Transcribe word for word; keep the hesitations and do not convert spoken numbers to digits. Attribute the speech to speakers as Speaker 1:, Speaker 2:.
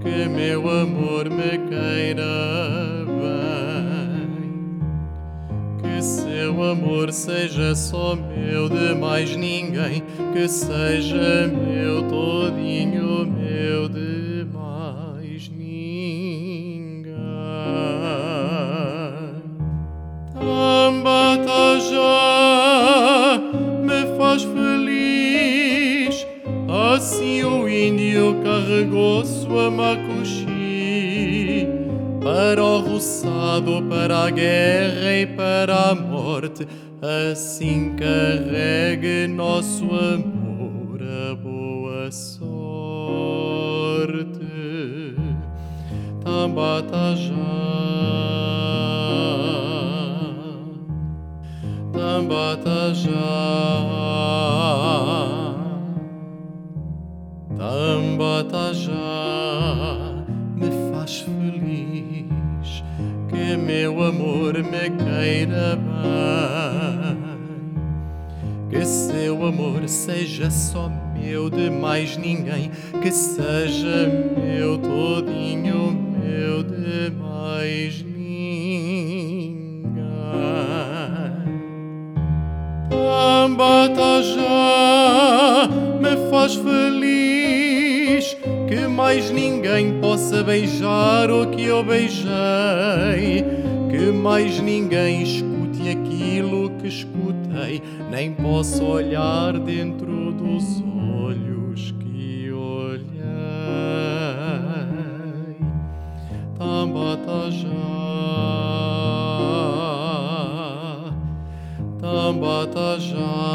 Speaker 1: que meu amor me queira bem, que seu amor seja só meu, de mais ninguém, que seja meu todinho, meu de mais ninguém. Tambata já me faz feliz, assim o índio carregou sua macuxi para o roçado, para a guerra e para a morte. Assim carregue nosso amor a boa sorte. Tambata já, tambata já, tambata já me faz feliz, que meu amor me queira bem, que seu amor seja só meu, de mais ninguém, que seja meu todinho, meu de mais ninguém. Tambata já me faz feliz, que mais ninguém possa beijar o que eu beijei, que mais ninguém escute aquilo que escutei, nem possa olhar dentro dos olhos que olhei. Tambata já, tambata já.